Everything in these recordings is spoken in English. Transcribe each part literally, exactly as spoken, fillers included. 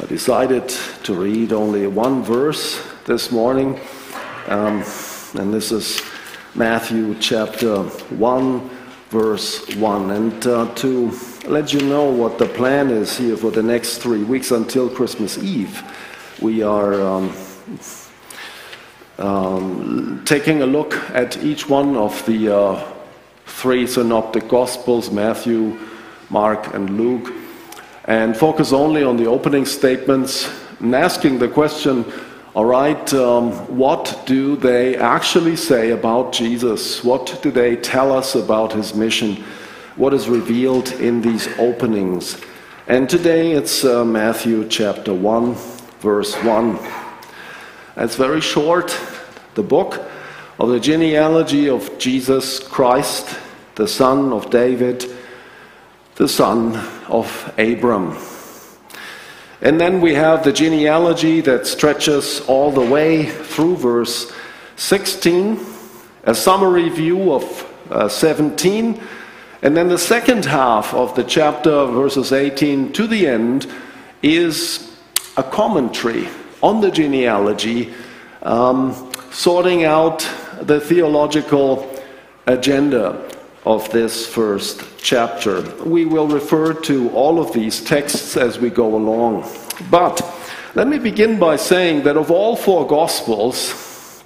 decided to read only one verse this morning, um, and this is Matthew chapter one, verse one. And uh, to let you know what the plan is here for the next three weeks until Christmas Eve, we are um, um, taking a look at each one of the uh, three synoptic Gospels, Matthew, Mark, and Luke, and focus only on the opening statements and asking the question, all right, um, what do they actually say about Jesus? What do they tell us about his mission? What is revealed in these openings? And today it's uh, Matthew chapter one, verse one. It's very short, the book of the genealogy of Jesus Christ, the son of David, the son of Abram. And then we have the genealogy that stretches all the way through verse sixteen, a summary view of uh, seventeen, and then the second half of the chapter, verses eighteen to the end, is a commentary on the genealogy, um, sorting out the theological agenda of this first chapter. We will refer to all of these texts as we go along. But let me begin by saying that of all four Gospels,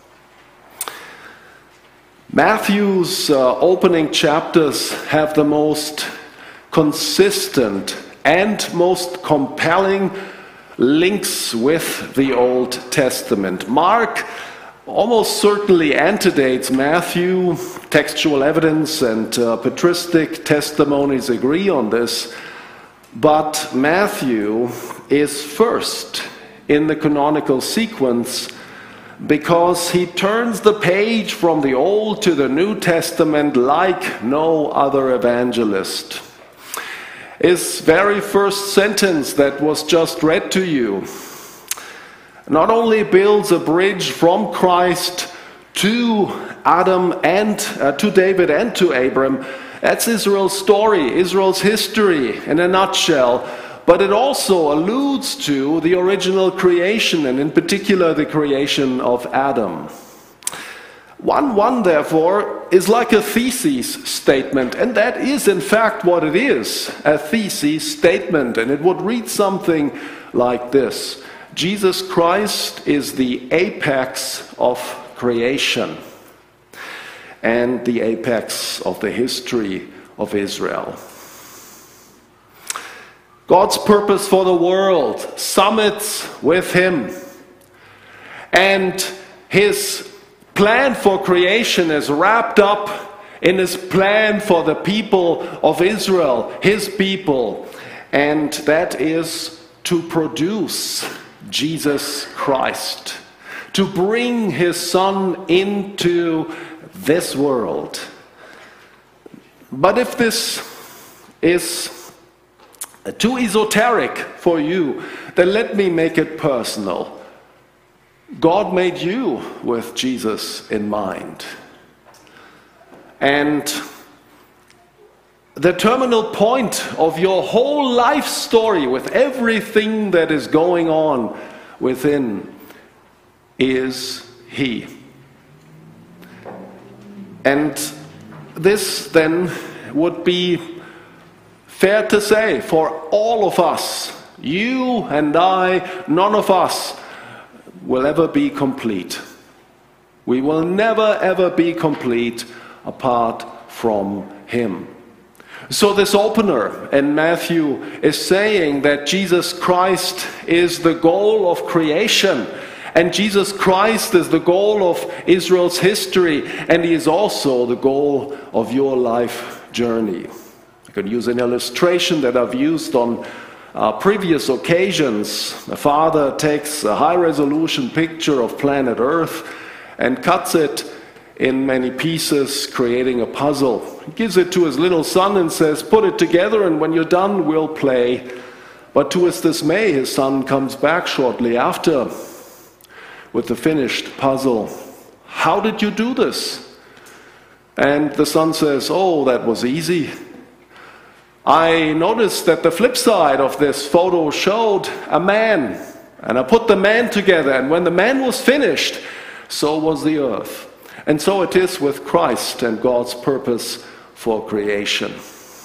Matthew's uh, opening chapters have the most consistent and most compelling links with the Old Testament. Mark almost certainly antedates Matthew. Textual evidence and uh, patristic testimonies agree on this. But Matthew is first in the canonical sequence because he turns the page from the Old to the New Testament like no other evangelist. His very first sentence that was just read to you not only builds a bridge from Christ to Adam and uh, to David and to Abram. That's Israel's story, Israel's history in a nutshell. But it also alludes to the original creation, and in particular the creation of Adam. one one, therefore, is like a thesis statement, and that is in fact what it is, a thesis statement. And it would read something like this: Jesus Christ is the apex of creation and the apex of the history of Israel. God's purpose for the world summits with him, and his plan for creation is wrapped up in his plan for the people of Israel, his people, and that is to produce Jesus Christ, to bring his son into this world. But if this is too esoteric for you, then let me make it personal. God made you with Jesus in mind. And the terminal point of your whole life story, with everything that is going on within, is he. And this then would be fair to say for all of us, you and I, none of us will ever be complete. We will never ever be complete apart from him. So this opener in Matthew is saying that Jesus Christ is the goal of creation, and Jesus Christ is the goal of Israel's history, and he is also the goal of your life journey. I can use an illustration that I've used on uh, previous occasions. A father takes a high-resolution picture of planet Earth and cuts it in many pieces, creating a puzzle. He gives it to his little son and says, put it together, and when you're done, we'll play. But to his dismay, his son comes back shortly after with the finished puzzle. How did you do this? And the son says, oh, that was easy. I noticed that the flip side of this photo showed a man, and I put the man together, and when the man was finished, so was the earth. And so it is with Christ and God's purpose for creation.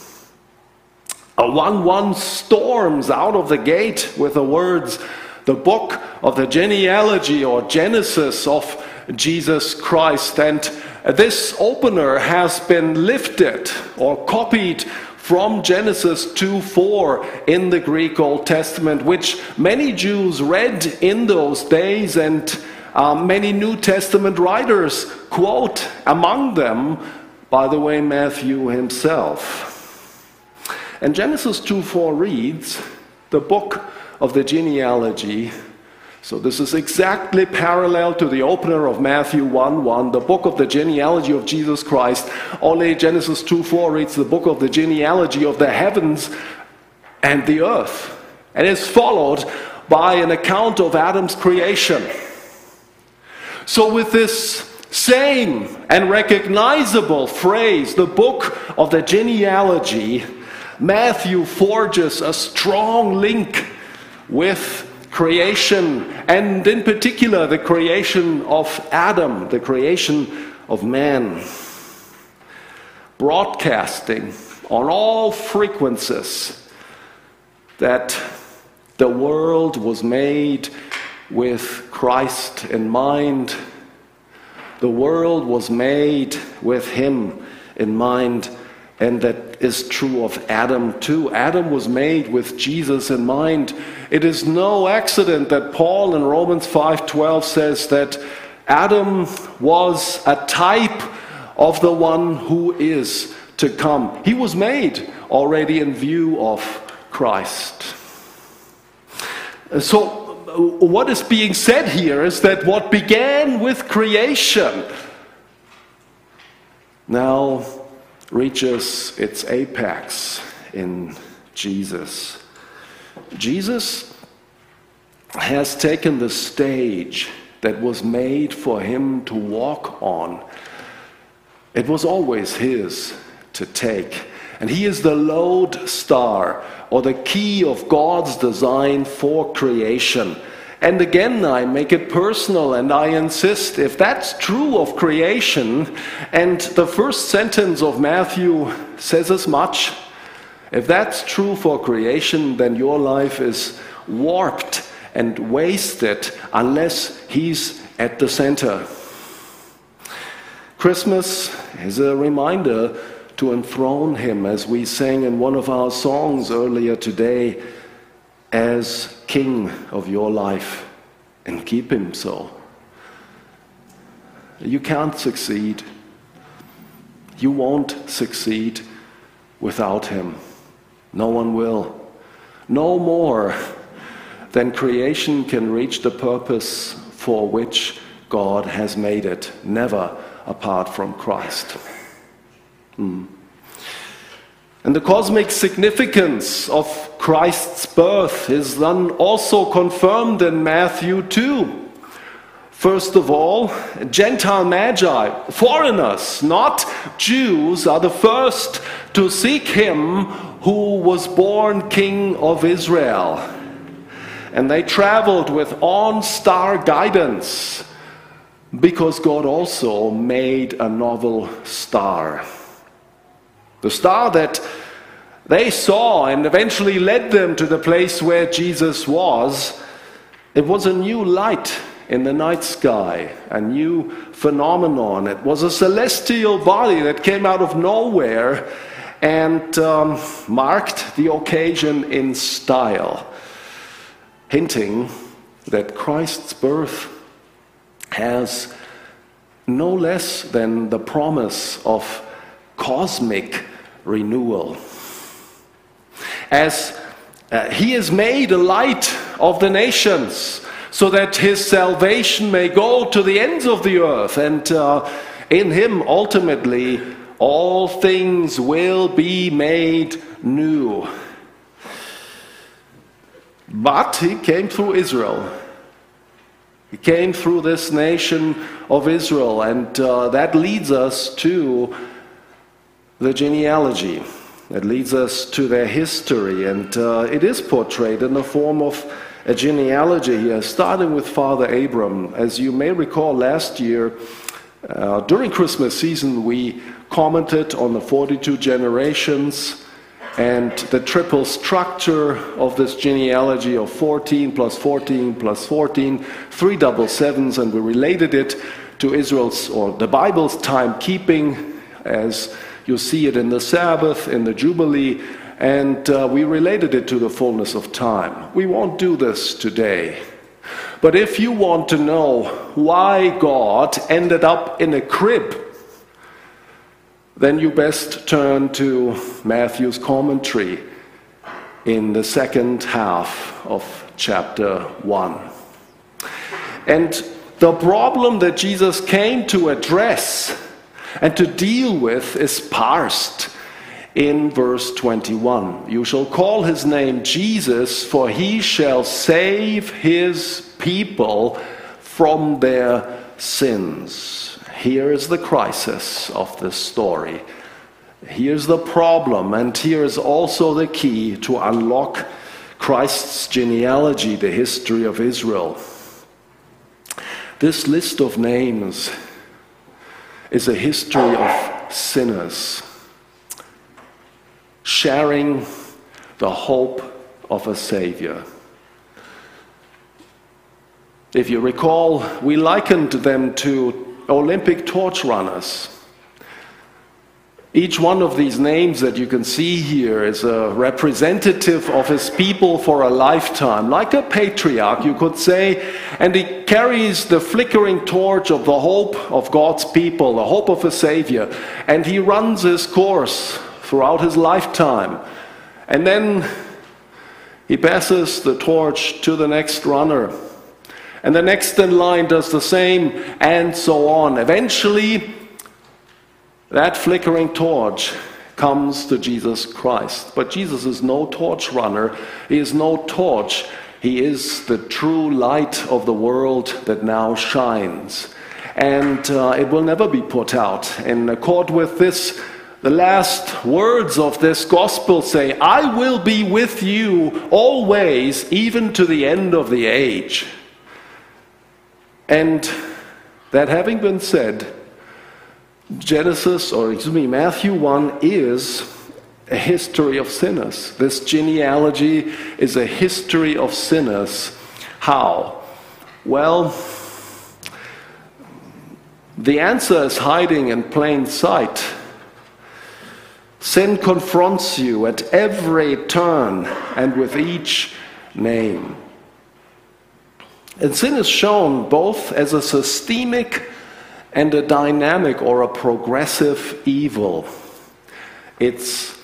A one one storms out of the gate with the words, the book of the genealogy or Genesis of Jesus Christ. And this opener has been lifted or copied from Genesis two four in the Greek Old Testament, which many Jews read in those days, and uh, many New Testament writers quote, among them, by the way, Matthew himself. And Genesis two four reads, the book of the genealogy. So this is exactly parallel to the opener of Matthew one one, the book of the genealogy of Jesus Christ. Only Genesis two four reads the book of the genealogy of the heavens and the earth. And is followed by an account of Adam's creation. So with this same and recognizable phrase, the book of the genealogy, Matthew forges a strong link with creation, and in particular the creation of Adam, the creation of man. Broadcasting on all frequencies that the world was made with Christ in mind. The world was made with Him in mind, and that is true of Adam too. Adam was made with Jesus in mind. It is no accident that Paul in Romans five twelve says that Adam was a type of the one who is to come. He was made already in view of Christ. So what is being said here is that what began with creation now reaches its apex in Jesus. Jesus has taken the stage that was made for him to walk on. It was always his to take. And he is the lodestar, or the key of God's design for creation. And again, I make it personal, and I insist, if that's true of creation, and the first sentence of Matthew says as much, if that's true for creation, then your life is warped and wasted unless he's at the center. Christmas is a reminder to enthrone him, as we sang in one of our songs earlier today, as King of your life, and keep him so. You can't succeed. You won't succeed without him. No one will. No more than creation can reach the purpose for which God has made it. Never apart from Christ. Hmm. And the cosmic significance of Christ's birth is then also confirmed in Matthew two. First of all, Gentile magi, foreigners, not Jews, are the first to seek him who was born King of Israel. And they traveled with on-star guidance because God also made a novel star. The star that they saw and eventually led them to the place where Jesus was, it was a new light in the night sky, a new phenomenon. It was a celestial body that came out of nowhere and um, marked the occasion in style, hinting that Christ's birth has no less than the promise of cosmic renewal. As uh, he is made a light of the nations, so that his salvation may go to the ends of the earth, and uh, in him ultimately all things will be made new. But he came through Israel. He came through this nation of Israel, and uh, that leads us to the genealogy. It leads us to their history, and uh, it is portrayed in the form of a genealogy here, starting with Father Abram. As you may recall, last year, uh, during Christmas season, we commented on the forty-two generations and the triple structure of this genealogy of fourteen plus fourteen plus fourteen, three double sevens, and we related it to Israel's, or the Bible's, timekeeping, as you see it in the Sabbath, in the Jubilee, and uh, we related it to the fullness of time. We won't do this today. But if you want to know why God ended up in a crib, then you best turn to Matthew's commentary in the second half of chapter one. And the problem that Jesus came to address and to deal with is parsed in verse twenty-one. You shall call his name Jesus, for he shall save his people from their sins. Here is the crisis of this story. Here's the problem, and here is also the key to unlock Christ's genealogy, the history of Israel. This list of names is a history of sinners sharing the hope of a Savior. If you recall, we likened them to Olympic torch runners. Each one of these names that you can see here is a representative of his people for a lifetime, like a patriarch, you could say, and he carries the flickering torch of the hope of God's people, the hope of a Savior, and he runs his course throughout his lifetime. And then he passes the torch to the next runner, and the next in line does the same, and so on. Eventually, that flickering torch comes to Jesus Christ. But Jesus is no torch runner. He is no torch. He is the true light of the world that now shines. And uh, it will never be put out. In accord with this, the last words of this gospel say, I will be with you always, even to the end of the age. And that having been said, Genesis, or excuse me, Matthew one is a history of sinners. This genealogy is a history of sinners. How? Well, the answer is hiding in plain sight. Sin confronts you at every turn and with each name. And sin is shown both as a systemic and a dynamic or a progressive evil. It's,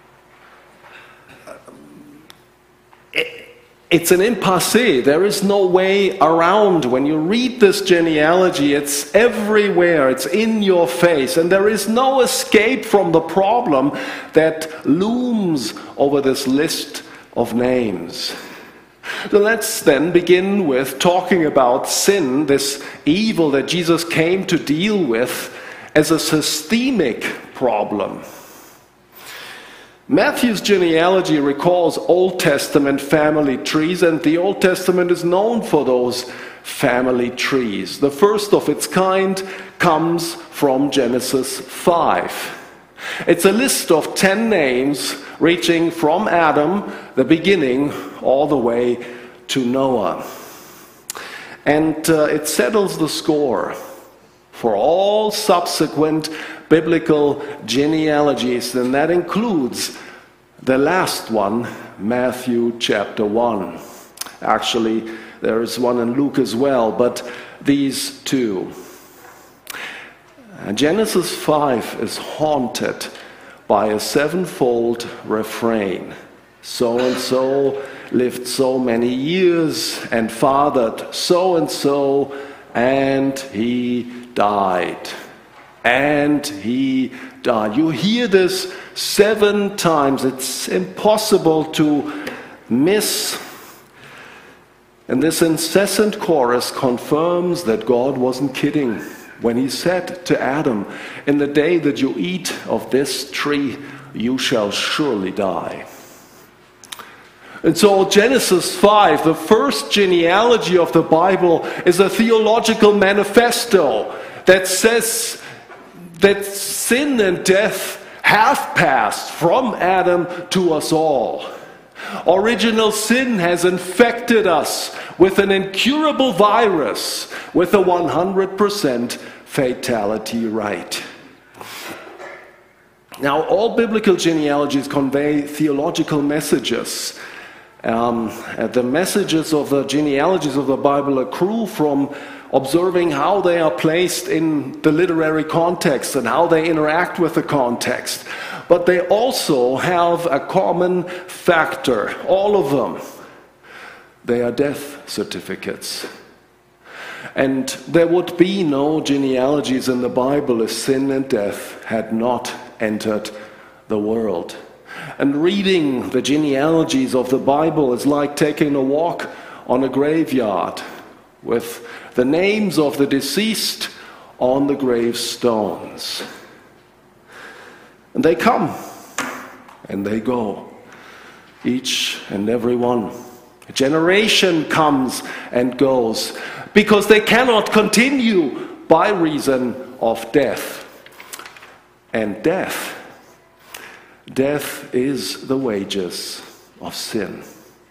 it, it's an impasse. There is no way around. When you read this genealogy, it's everywhere. It's in your face. And there is no escape from the problem that looms over this list of names. So let's then begin with talking about sin, this evil that Jesus came to deal with, as a systemic problem. Matthew's genealogy recalls Old Testament family trees, and the Old Testament is known for those family trees. The first of its kind comes from Genesis five. It's a list of ten names reaching from Adam, the beginning, all the way to Noah. And uh, it settles the score for all subsequent biblical genealogies, and that includes the last one, Matthew chapter one. Actually, there is one in Luke as well, but these two. Genesis five is haunted by a sevenfold refrain. So-and-so lived so many years and fathered so-and-so, and he died. And he died. You hear this seven times. It's impossible to miss. And this incessant chorus confirms that God wasn't kidding when he said to Adam, in the day that you eat of this tree, you shall surely die. And so Genesis five, the first genealogy of the Bible, is a theological manifesto that says that sin and death have passed from Adam to us all. Original sin has infected us with an incurable virus with a one hundred percent fatality rate. Now, all biblical genealogies convey theological messages. Um, the messages of the genealogies of the Bible accrue from observing how they are placed in the literary context and how they interact with the context. But they also have a common factor, all of them. They are death certificates. And there would be no genealogies in the Bible if sin and death had not entered the world. And reading the genealogies of the Bible is like taking a walk on a graveyard with the names of the deceased on the gravestones. And they come and they go, each and every one. A generation comes and goes because they cannot continue by reason of death. And death, death is the wages of sin.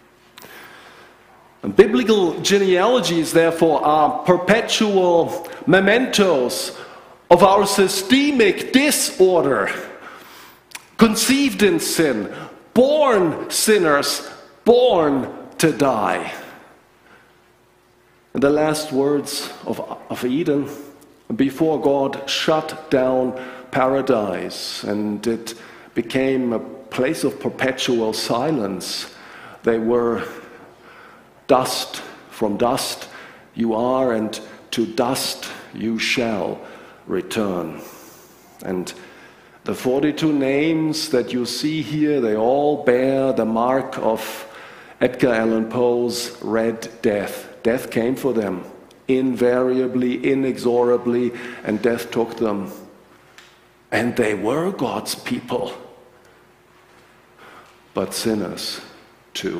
And biblical genealogies, therefore, are perpetual mementos of our systemic disorder, conceived in sin, born sinners, born to die. And the last words of, of Eden, before God shut down paradise and it became a place of perpetual silence, they were, dust, from dust you are, and to dust you shall return. And the forty-two names that you see here, they all bear the mark of Edgar Allan Poe's Red Death. Death came for them, invariably, inexorably, and death took them. And they were God's people, but sinners too.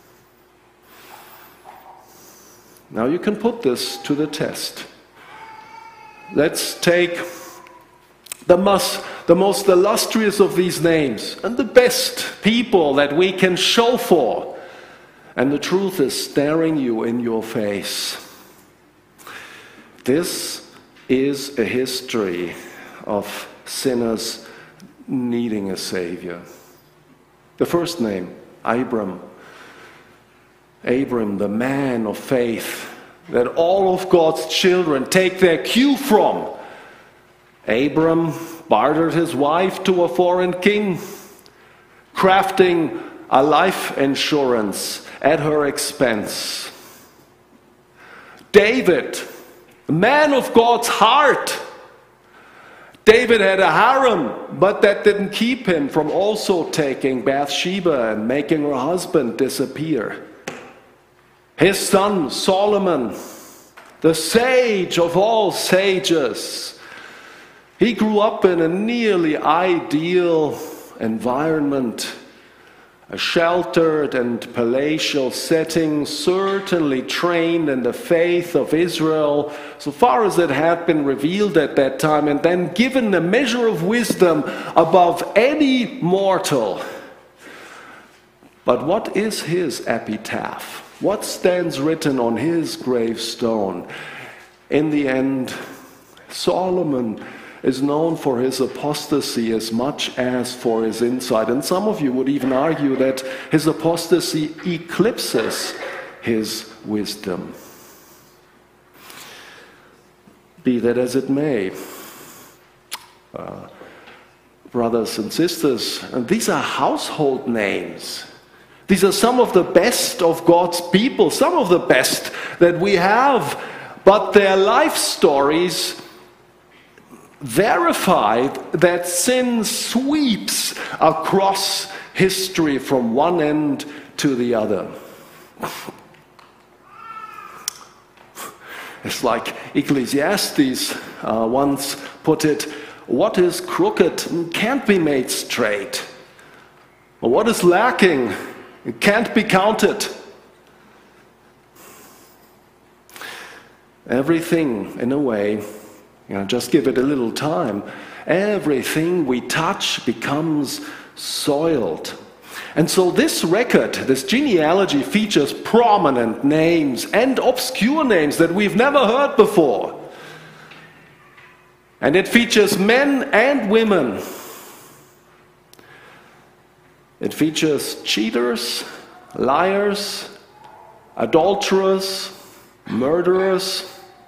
Now you can put this to the test. Let's take the most, the most illustrious of these names and the best people that we can show for. And the truth is staring you in your face. This is a history of sinners needing a Savior. The first name, Abram. Abram, the man of faith that all of God's children take their cue from. Abram bartered his wife to a foreign king, crafting a life insurance at her expense. David, a man of God's heart. David had a harem, but that didn't keep him from also taking Bathsheba and making her husband disappear. His son Solomon, the sage of all sages, he grew up in a nearly ideal environment, a sheltered and palatial setting, certainly trained in the faith of Israel, so far as it had been revealed at that time, and then given a measure of wisdom above any mortal. But what is his epitaph? What stands written on his gravestone? In the end, Solomon is known for his apostasy as much as for his insight. And some of you would even argue that his apostasy eclipses his wisdom. Be that as it may, uh, brothers and sisters, and these are household names. These are some of the best of God's people, some of the best that we have, but their life stories verified that sin sweeps across history from one end to the other. It's like Ecclesiastes uh, once put it, what is crooked can't be made straight. What is lacking? It can't be counted. Everything, in a way, you know, just give it a little time, everything we touch becomes soiled. And so this record, this genealogy, features prominent names and obscure names that we've never heard before. And it features men and women. It features cheaters, liars, adulterers, murderers.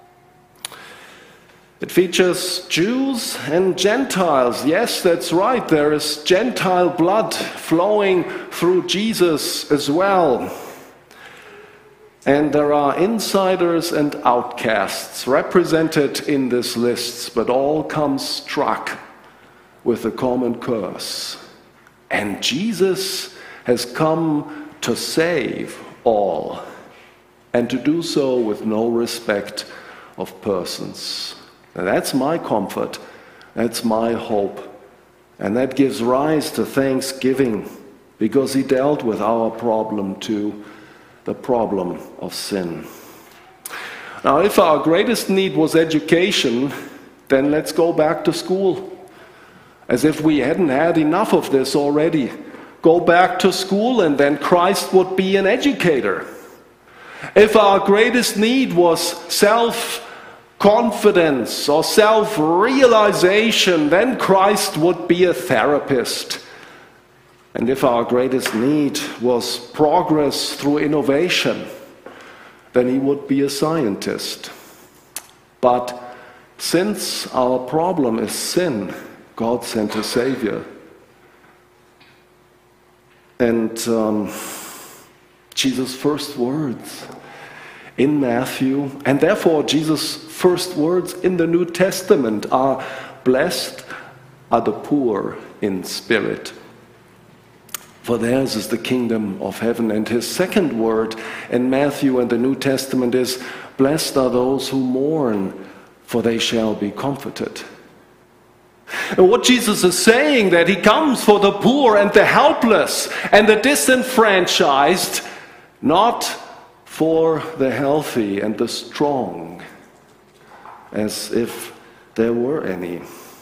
It features Jews and Gentiles. Yes, that's right. There is Gentile blood flowing through Jesus as well. And there are insiders and outcasts represented in this list, but all come struck with a common curse. And Jesus has come to save all, and to do so with no respect of persons. And that's my comfort, that's my hope, and that gives rise to thanksgiving, because he dealt with our problem too, the problem of sin. Now, if our greatest need was education, then let's go back to school. As if we hadn't had enough of this already. Go back to school and then Christ would be an educator. If our greatest need was self-confidence or self-realization, then Christ would be a therapist. And if our greatest need was progress through innovation, then he would be a scientist. But since our problem is sin, God sent a Savior. And um, Jesus' first words in Matthew, and therefore Jesus' first words in the New Testament are, "Blessed are the poor in spirit, for theirs is the kingdom of heaven." And his second word in Matthew and the New Testament is, "Blessed are those who mourn, for they shall be comforted." And what Jesus is saying, that he comes for the poor and the helpless and the disenfranchised, not for the healthy and the strong, as if there were any.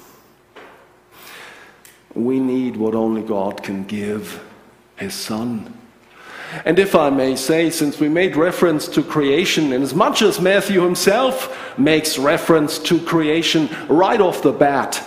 We need what only God can give, his Son. And if I may say, since we made reference to creation, and as much as Matthew himself makes reference to creation right off the bat,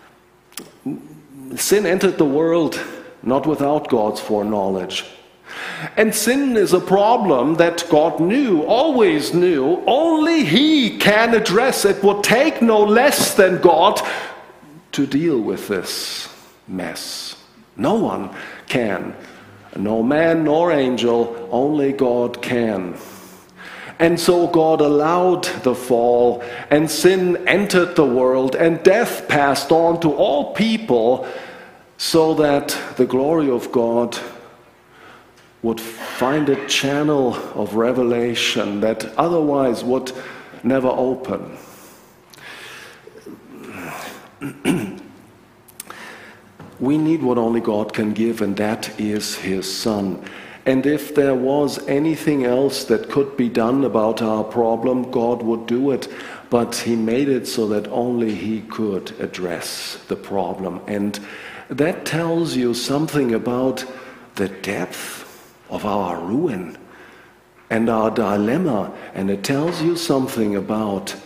sin entered the world not without God's foreknowledge. And sin is a problem that God knew, always knew. Only he can address. It would take no less than God to deal with this mess. No one can. No man nor angel, only God can. And so God allowed the fall, and sin entered the world, and death passed on to all people, so that the glory of God would find a channel of revelation that otherwise would never open. We need what only God can give, and that is his Son. And if there was anything else that could be done about our problem, God would do it. But he made it so that only he could address the problem. And that tells you something about the depth of our ruin and our dilemma. And it tells you something about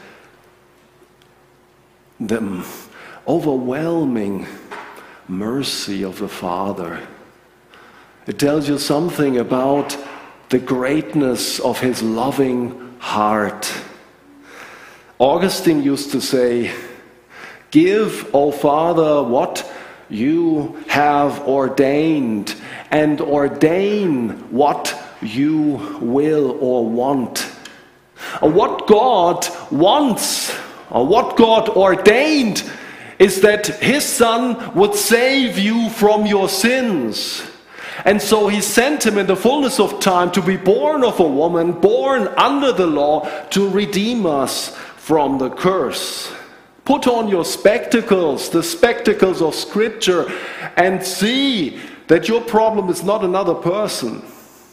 the overwhelming mercy of the Father. It tells you something about the greatness of his loving heart. Augustine used to say, "Give, O Father, what you have ordained, and ordain what you will or want." Or what God wants, or what God ordained, is that his Son would save you from your sins. And so he sent him in the fullness of time to be born of a woman, born under the law, to redeem us from the curse. Put on your spectacles, the spectacles of Scripture, and see that your problem is not another person.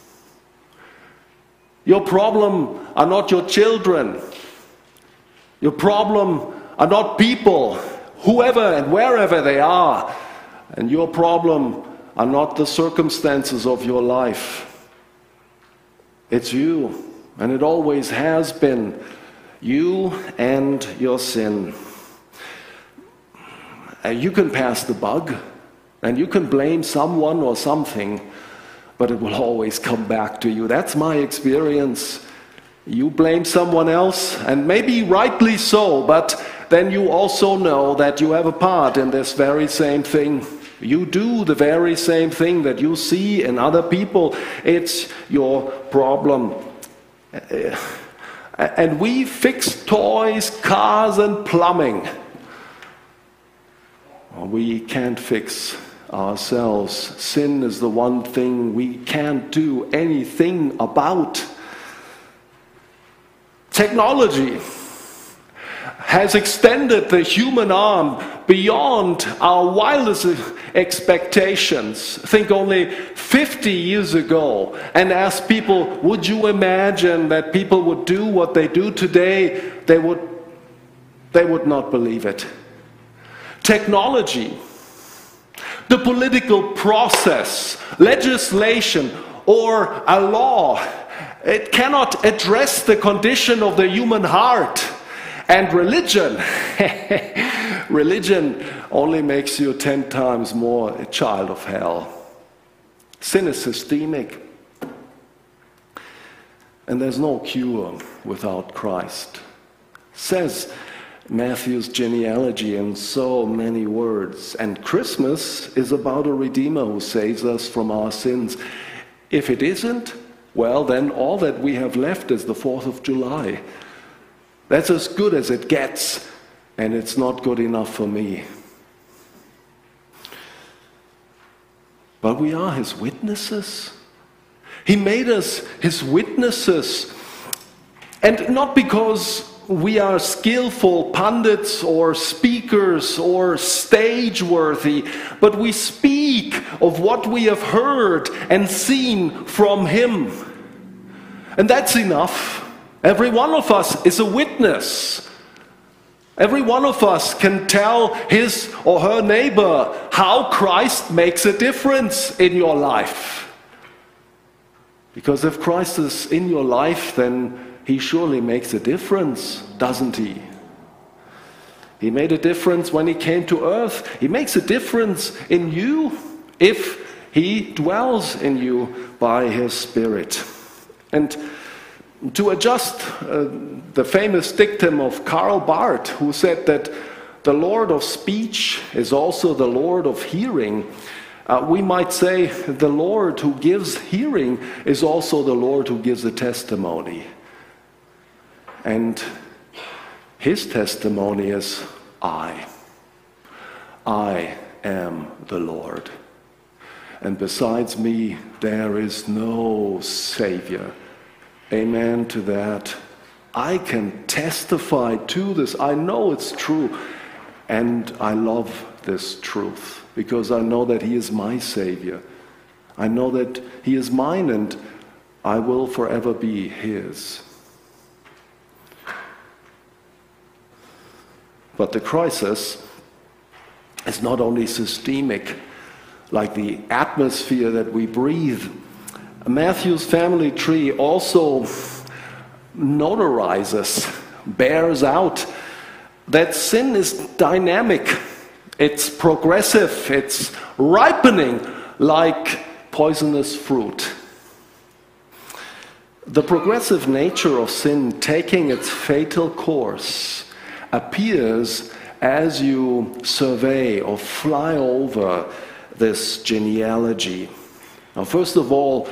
Your problem are not your children. Your problem are not people, whoever and wherever they are. And your problem are not the circumstances of your life. It's you, and it always has been. You and your sin. Uh, you can pass the buck, and you can blame someone or something, but it will always come back to you. That's my experience. You blame someone else, and maybe rightly so, but then you also know that you have a part in this very same thing. You do the very same thing that you see in other people. It's your problem. And we fix toys, cars, and plumbing. We can't fix ourselves. Sin is the one thing we can't do anything about. Technology has extended the human arm beyond our wildest expectations. Think only fifty years ago, and ask people, would you imagine that people would do what they do today? They would, they would not believe it. Technology, the political process, legislation, or a law, it cannot address the condition of the human heart. And religion, religion only makes you ten times more a child of hell. Sin is systemic. And there's no cure without Christ. Says Matthew's genealogy in so many words. And Christmas is about a Redeemer who saves us from our sins. If it isn't, well, then all that we have left is the fourth of July. That's as good as it gets, and it's not good enough for me. But we are his witnesses. He made us his witnesses. And not because we are skillful pundits or speakers or stage-worthy, but we speak of what we have heard and seen from him. And that's enough. Every one of us is a witness. Every one of us can tell his or her neighbor how Christ makes a difference in your life. Because if Christ is in your life, then he surely makes a difference, doesn't he? He made a difference when he came to earth. He makes a difference in you if he dwells in you by his Spirit. And to adjust uh, the famous dictum of Karl Barth, who said that the Lord of speech is also the Lord of hearing, uh, we might say the Lord who gives hearing is also the Lord who gives a testimony. And his testimony is, I. I am the Lord. And besides me, there is no Savior. Amen to that. I can testify to this. I know it's true. And I love this truth because I know that he is my Savior. I know that he is mine and I will forever be his. But the crisis is not only systemic, like the atmosphere that we breathe. Matthew's family tree also notarizes, bears out that sin is dynamic, it's progressive, it's ripening like poisonous fruit. The progressive nature of sin taking its fatal course appears as you survey or fly over this genealogy. Now, first of all,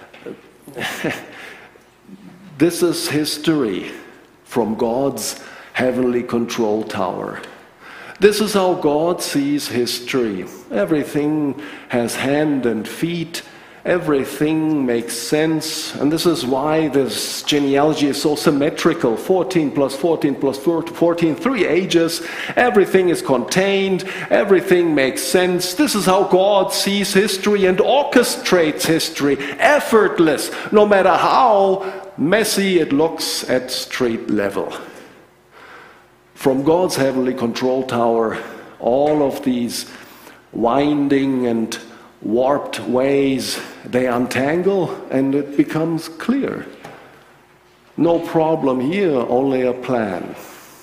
this is history from God's heavenly control tower. This is how God sees history. Everything has hand and feet, Everything makes sense, and this is why this genealogy is so symmetrical. fourteen plus fourteen plus fourteen, three ages. Everything is contained, everything makes sense. This is how God sees history and orchestrates history. Effortless, no matter how messy it looks at street level. From God's heavenly control tower, all of these winding and warped ways, they untangle and it becomes clear. No problem here, only a plan.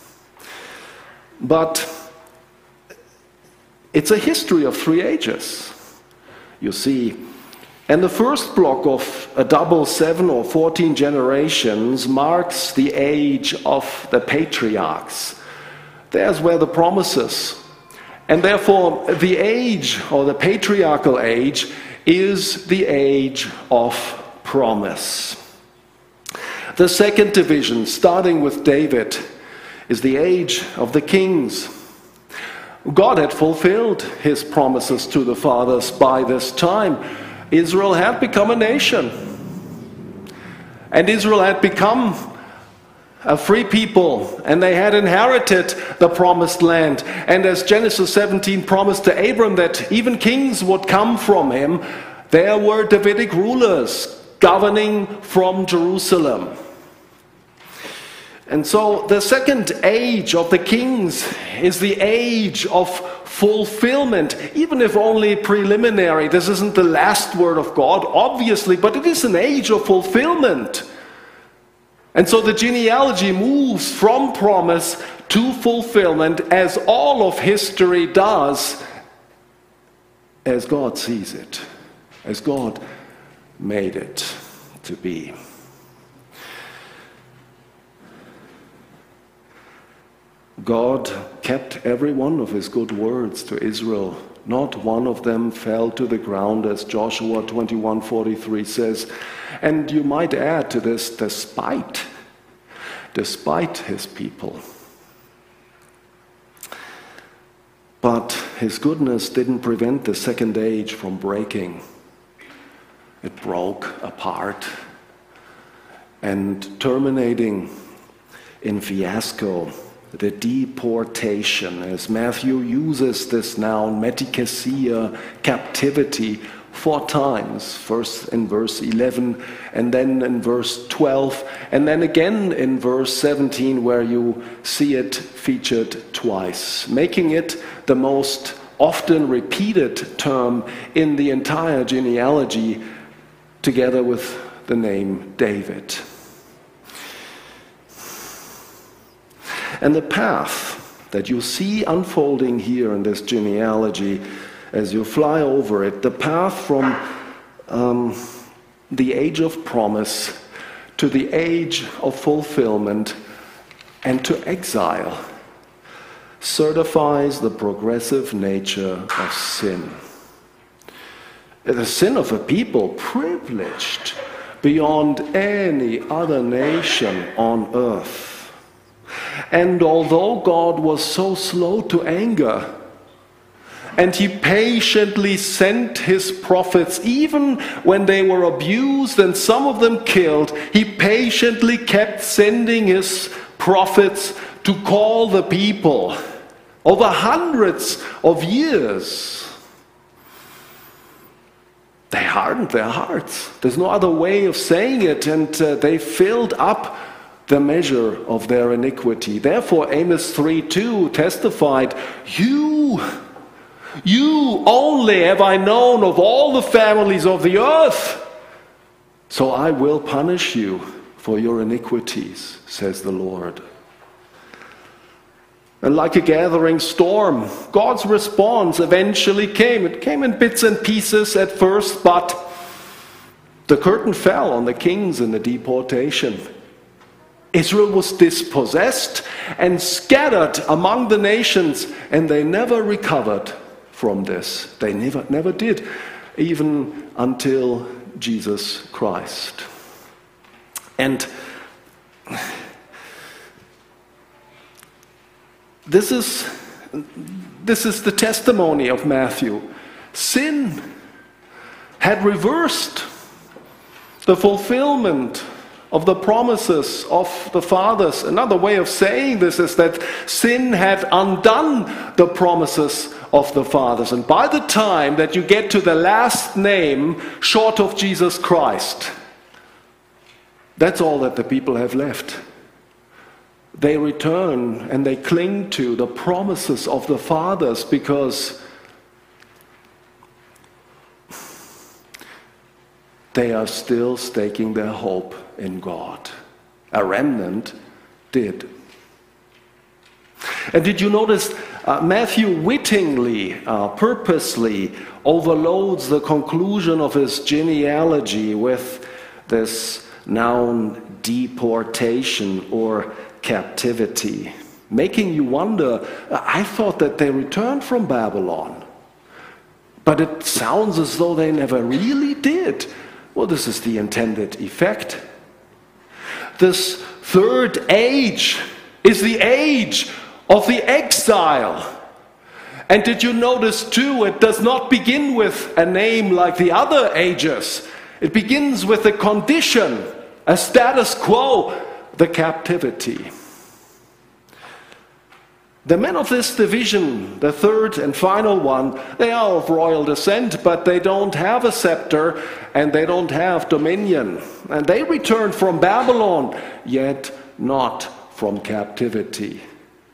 But it's a history of three ages, you see. And the first block of a double seven or fourteen generations marks the age of the patriarchs. There's where the promises. And therefore, the age, or the patriarchal age, is the age of promise. The second division, starting with David, is the age of the kings. God had fulfilled his promises to the fathers by this time. Israel had become a nation. And Israel had become a free people, and they had inherited the promised land. And as Genesis seventeen promised to Abram that even kings would come from him, there were Davidic rulers governing from Jerusalem. And so the second age of the kings is the age of fulfillment, even if only preliminary. This isn't the last word of God, obviously, but it is an age of fulfillment. And so the genealogy moves from promise to fulfillment, as all of history does, as God sees it, as God made it to be. God kept every one of his good words to Israel. Not one of them fell to the ground, as Joshua twenty-one forty-three says. And you might add to this, despite, despite his people. But his goodness didn't prevent the second age from breaking. It broke apart and terminating in fiasco. The deportation, as Matthew uses this noun, metikesia, captivity, four times, first in verse eleven, and then in verse twelve, and then again in verse seventeen, where you see it featured twice, making it the most often repeated term in the entire genealogy, together with the name David. And the path that you see unfolding here in this genealogy, as you fly over it, the path from um, the age of promise to the age of fulfillment and to exile, certifies the progressive nature of sin. The sin of a people privileged beyond any other nation on earth. And although God was so slow to anger, and he patiently sent his prophets, even when they were abused and some of them killed, he patiently kept sending his prophets to call the people over hundreds of years. They hardened their hearts. There's no other way of saying it, and uh, they filled up the measure of their iniquity. Therefore, Amos three two testified, You, you only have I known of all the families of the earth, so I will punish you for your iniquities, says the Lord. And like a gathering storm, God's response eventually came. It came in bits and pieces at first, but the curtain fell on the kings in the deportation. Israel was dispossessed and scattered among the nations, and they never recovered from this. They never, never did, even until Jesus Christ. And this is, this is the testimony of Matthew. Sin had reversed the fulfillment of the promises of the fathers. Another way of saying this is that sin had undone the promises of the fathers. And by the time that you get to the last name short of Jesus Christ, that's all that the people have left. They return and they cling to the promises of the fathers because they are still staking their hope in God. A remnant did. And did you notice uh, Matthew wittingly, uh, purposely overloads the conclusion of his genealogy with this noun deportation or captivity, making you wonder, I thought that they returned from Babylon, but it sounds as though they never really did. Well, this is the intended effect. This third age is the age of the exile. And did you notice too, it does not begin with a name like the other ages. It begins with a condition, a status quo, the captivity. The men of this division, the third and final one, they are of royal descent, but they don't have a scepter and they don't have dominion. And they return from Babylon, yet not from captivity.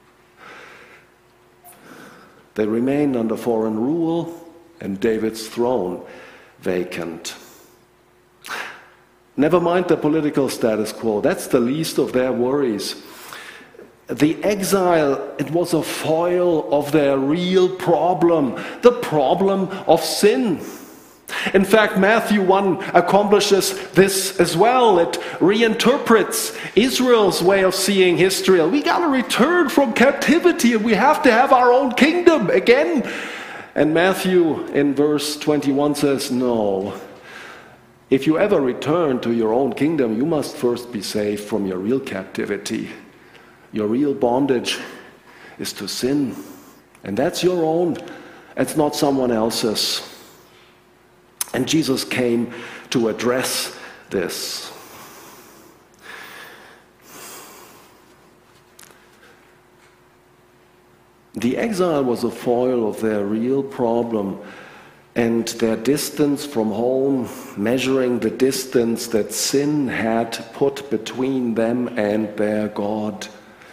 They remain under foreign rule and David's throne vacant. Never mind the political status quo, that's the least of their worries. The exile, it was a foil of their real problem, the problem of sin. In fact, Matthew one accomplishes this as well. It reinterprets Israel's way of seeing history. We got to return from captivity and we have to have our own kingdom again. And Matthew in verse twenty-one says, no. If you ever return to your own kingdom, you must first be saved from your real captivity. Your real bondage is to sin. And that's your own. It's not someone else's. And Jesus came to address this. The exile was a foil of their real problem and their distance from home, measuring the distance that sin had put between them and their God.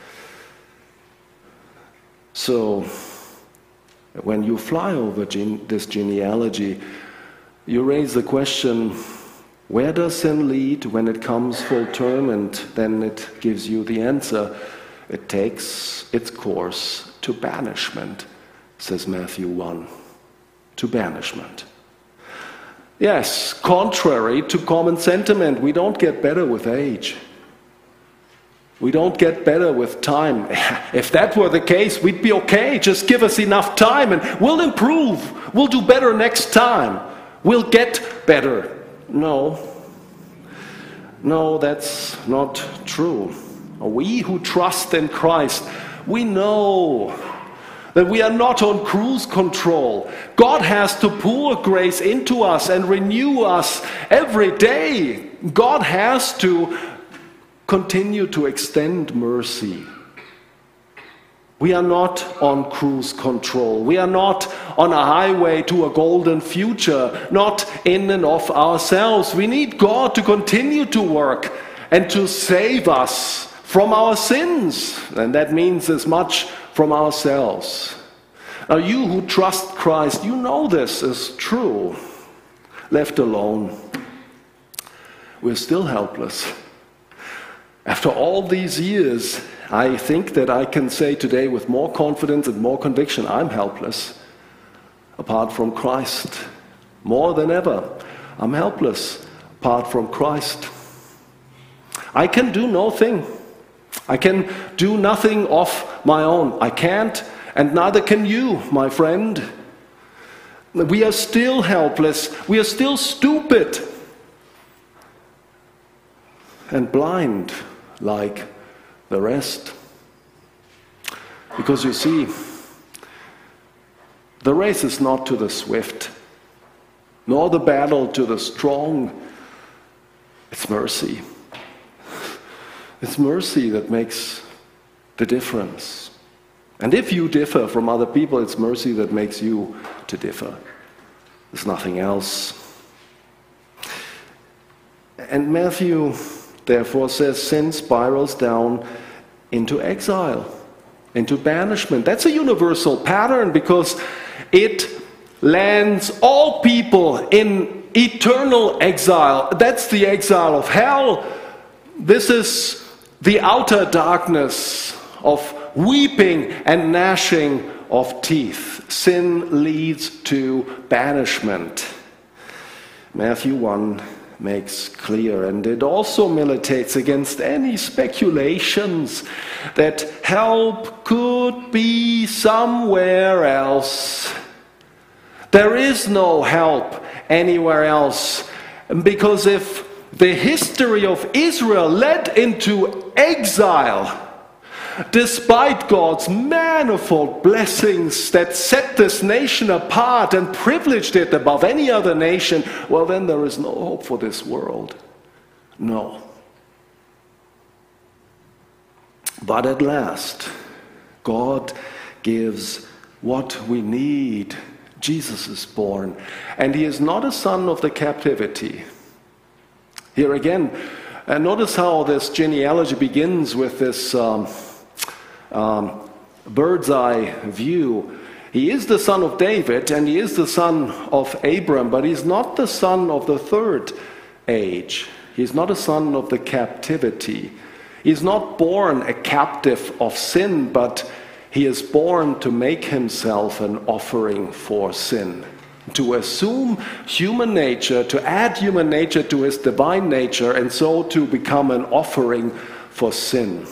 So, when you fly over gene- this genealogy, you raise the question, where does sin lead when it comes full term? And then it gives you the answer. It takes its course to banishment, says Matthew one. To banishment. Yes, contrary to common sentiment, we don't get better with age. We don't get better with time. If that were the case, we'd be okay. Just give us enough time and we'll improve. We'll do better next time. We'll get better. No. No, that's not true. We who trust in Christ, we know that we are not on cruise control. God has to pour grace into us and renew us every day. God has to continue to extend mercy. We are not on cruise control. We are not on a highway to a golden future, not in and of ourselves. We need God to continue to work and to save us from our sins. And that means as much from ourselves. Now, you who trust Christ, you know this is true. Left alone, we're still helpless. After all these years, I think that I can say today with more confidence and more conviction, I'm helpless. Apart from Christ, more than ever, I'm helpless apart from Christ. I can do nothing. I can do nothing of my own. I can't, and neither can you, my friend. We are still helpless. We are still stupid and blind like the rest. Because you see, the race is not to the swift, nor the battle to the strong. It's mercy. It's mercy that makes the difference. And if you differ from other people, it's mercy that makes you to differ. There's nothing else. And Matthew, therefore, says sin spirals down into exile, into banishment. That's a universal pattern because it lands all people in eternal exile. That's the exile of hell. This is the outer darkness of weeping and gnashing of teeth. Sin leads to banishment. Matthew one makes clear, and it also militates against any speculations that help could be somewhere else. There is no help anywhere else, because if the history of Israel led into exile, despite God's manifold blessings that set this nation apart and privileged it above any other nation, well, then there is no hope for this world. No. But at last, God gives what we need. Jesus is born, and he is not a son of the captivity. Here again, uh, notice how this genealogy begins with this um, um, bird's eye view. He is the son of David, and he is the son of Abram, but he's not the son of the third age. He's not a son of the captivity. He's not born a captive of sin, but he is born to make himself an offering for sin, to assume human nature, to add human nature to his divine nature, and so to become an offering for sin.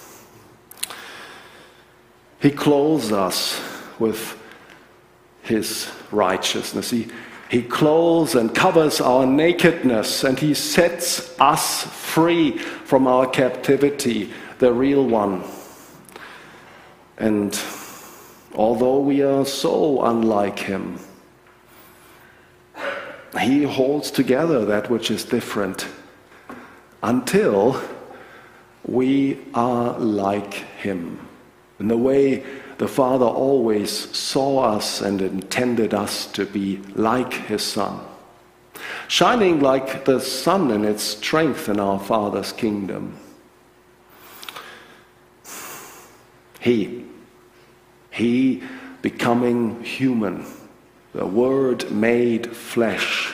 He clothes us with his righteousness. He, he clothes and covers our nakedness, and he sets us free from our captivity, the real one. And although we are so unlike him, he holds together that which is different until we are like him. In the way the Father always saw us and intended us to be like his Son, shining like the sun in its strength in our Father's kingdom. He, he becoming human, the Word made flesh,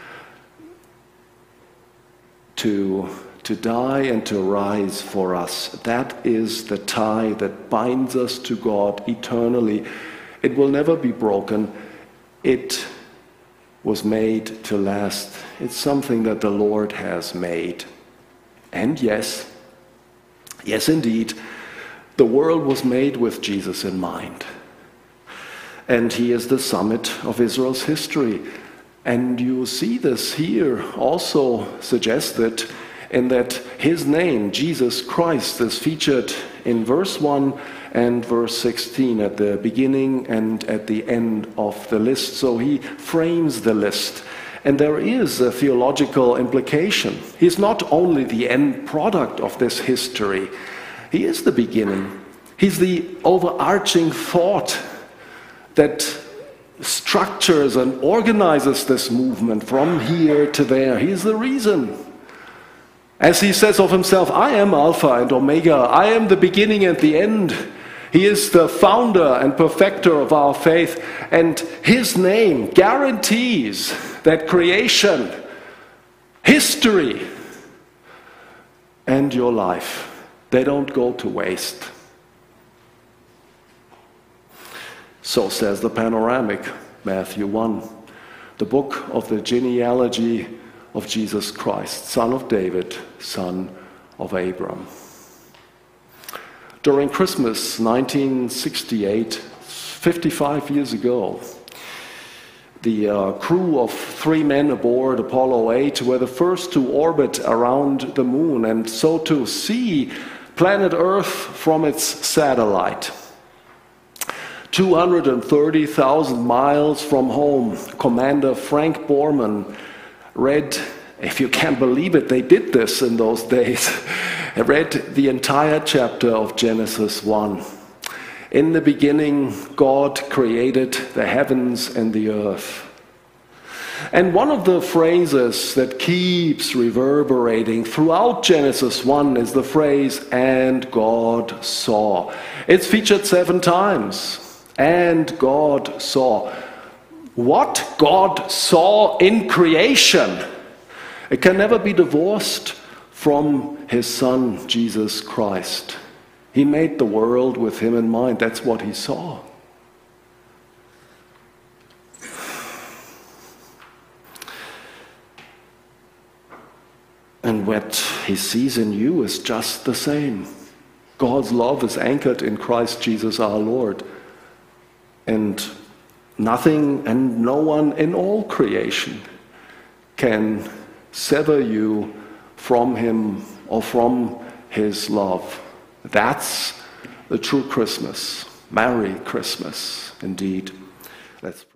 to, to die and to rise for us. That is the tie that binds us to God eternally. It will never be broken. It was made to last. It's something that the Lord has made. And yes, yes indeed, the world was made with Jesus in mind. And he is the summit of Israel's history. And you see this here also suggested in that his name, Jesus Christ, is featured in verse one and verse sixteen at the beginning and at the end of the list. So he frames the list. And there is a theological implication. He's not only the end product of this history, he is the beginning. He's the overarching thought that structures and organizes this movement from here to there. He's the reason. As he says of himself, I am Alpha and Omega. I am the beginning and the end. He is the founder and perfecter of our faith. And his name guarantees that creation, history, and your life, they don't go to waste. So says the panoramic, Matthew one, the book of the genealogy of Jesus Christ, son of David, son of Abram. During Christmas nineteen sixty-eight, fifty-five years ago, the uh, crew of three men aboard Apollo eight were the first to orbit around the moon and so to see planet Earth from its satellite. two hundred thirty thousand miles from home, Commander Frank Borman read, if you can believe it, they did this in those days, read the entire chapter of Genesis one. In the beginning, God created the heavens and the earth. And one of the phrases that keeps reverberating throughout Genesis one is the phrase, "and God saw." It's featured seven times. And God saw. What God saw in creation, it can never be divorced from his Son, Jesus Christ. He made the world with him in mind. That's what he saw. And what he sees in you is just the same. God's love is anchored in Christ Jesus our Lord. And nothing and no one in all creation can sever you from him or from his love. That's the true Christmas. Merry Christmas, indeed. Let's